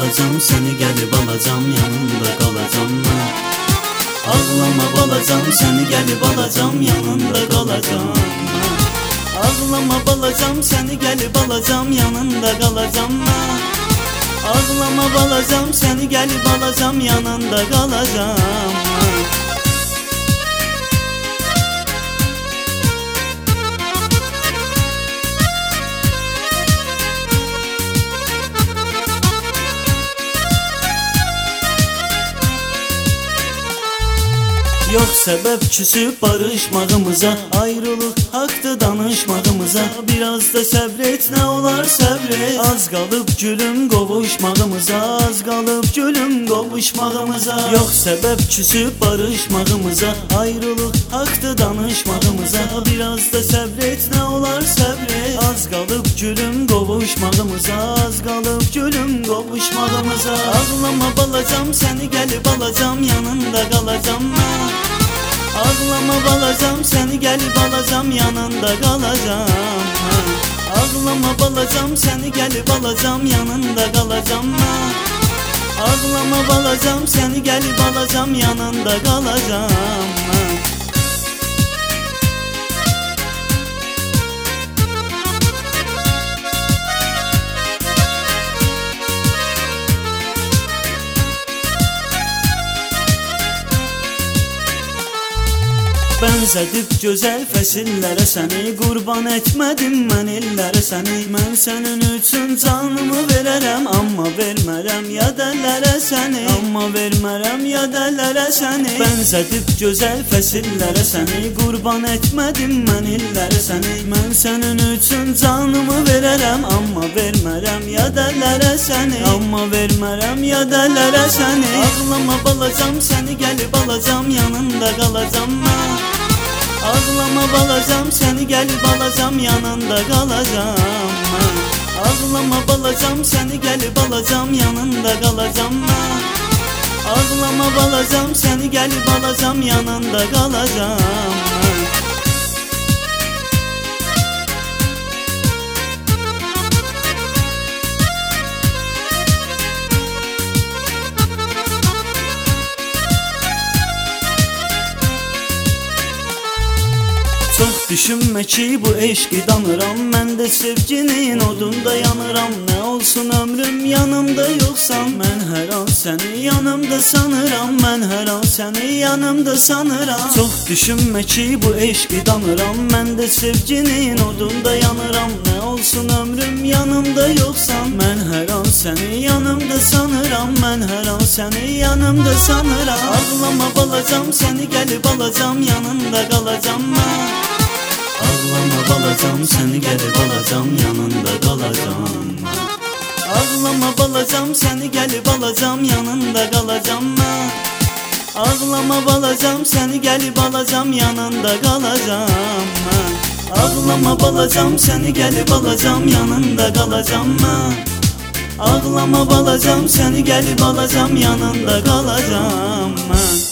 balacam, səni gəlib alacam, yanında qalacam mən. Ağlama balacam, səni gəlib alacam, yanında qalacam mən. Ağlama balacam, səni gəlib alacam, yanında qalacam mən. Ağlama balacam, səni gəlib alacam, yanında qalacam mən. Yox səbəb küsüb barışmağımıza, ayrılıq haqdır danışmağımıza. Biraz da səbr et, nə olar səbr et. Az qalıb gülüm qovuşmağımıza, az qalıb gülüm qovuşmağımıza. Yox səbəb küsüb barışmağımıza, ayrılıq haqdır danışmağımıza. Biraz da səbr et, nə olar səbr et. Az qalıb gülüm qovuşmağımıza, az qalıb gülüm qovuşmağımıza. Ağlama balacam, səni gəlib alacam, yanında qalacam mən. Ağlama balacam, səni gəlib alacam, yanında qalacam mən. Ağlama balacam, səni gəlib alacam, yanında qalacam mən. Ağlama balacam, səni gəlib alacam, yanında qalacam mən. Bənzədib gözəl fəsillərə səni, qurban etmədim mən illərə səni. Mən sənin üçün canımı verərəm, amma vermərəm yad əllərə səni. Amma vermərəm yad əllərə səni. Bənzədib gözəl fəsillərə səni, qurban etmədim mən illərə səni. Mən sənin üçün canımı verərəm, amma vermərəm yad əllərə səni. Amma vermərəm yad əllərə səni. Ağlama balacam, səni gəlib alacam, yanında qalacam mən. Ağlama balacam, səni gəlib alacam, yanında qalacam mən. Ağlama balacam, səni gəlib alacam, yanında qalacam mən. Ağlama balacam, səni gəlib alacam, yanında qalacam mən. Çox düşünmə ki, bu eşqi danıram, mən də sevginin odunda yanıram. Nə olsun ömrüm yanımda yoxsan, mən hər an səni yanımda sanıram. Mən hər an səni yanımda sanıram. Çox düşünmə ki, bu eşqi danıram, mən də sevginin odunda yanıram. Nə olsun ömrüm yanımda yoxsan, mən hər an səni yanımda sanıram. Mən hər an səni yanımda sanıram. Ağlama balacam, səni gəlib alacam, yanında qalacam mən. Ağlama balacam, səni gəlib alacam, yanında qalacam mən. Ağlama balacam, səni gəlib alacam, yanında qalacam mən. Ağlama balacam, səni gəlib alacam, yanında qalacam mən. Ağlama balacam, səni gəlib alacam, yanında qalacam mən. Ağlama balacam, səni gəlib alacam, yanında qalacam mən.